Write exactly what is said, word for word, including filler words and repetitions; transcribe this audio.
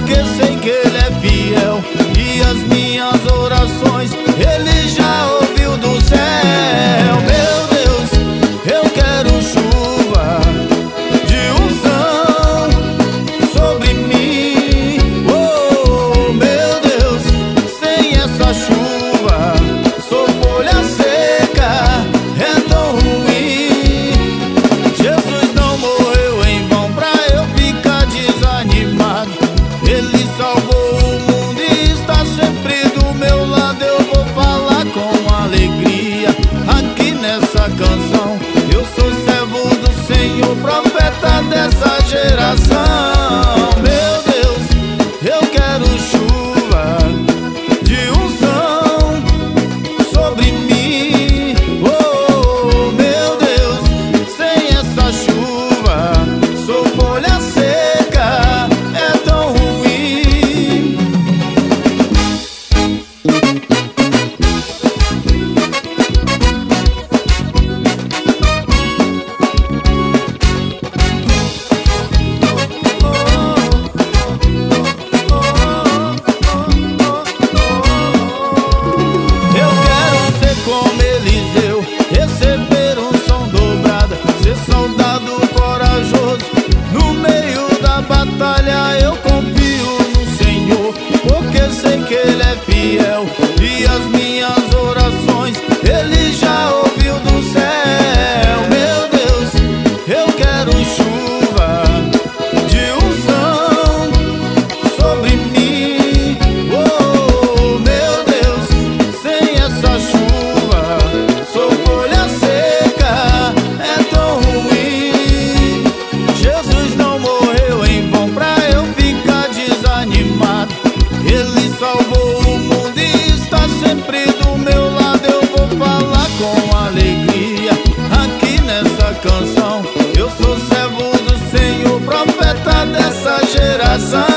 porque sei que Ele é fiel e as minhas orações Ele já ouviu do céu. Meu Deus, eu quero chuva de unção sobre mim. Oh, meu Deus, sem essa chuva sou folha seca, é tão ruim. Jesus não morreu em vão pra eu ficar desanimado. Ele salvou o mundo e está sempre do meu lado. Eu vou falar com alegria aqui nessa canção. Eu sou servo do Senhor, profeta dessa geração. Meu Deus, eu quero chuva de unção sobre mim. Oh, meu Deus, sem essa chuva sou folha seca, é tão ruim. Eu quero ser como Eliseu, receber unção dobrada, ser soldado corajoso. No meio da batalha eu confio no Senhor, porque sei que Ele é fiel e as minhas orações Ele já ouviu do céu. Meu Deus, eu quero chuva de unção sobre mim. Oh, meu Deus, sem essa chuva sou folha seca, é tão ruim. Jesus não morreu em vão pra eu ficar desanimado. Ele salvou o mundo e está sempre do meu lado. Eu vou falar com alegria aqui nessa canção. Eu sou servo do Senhor, profeta dessa geração.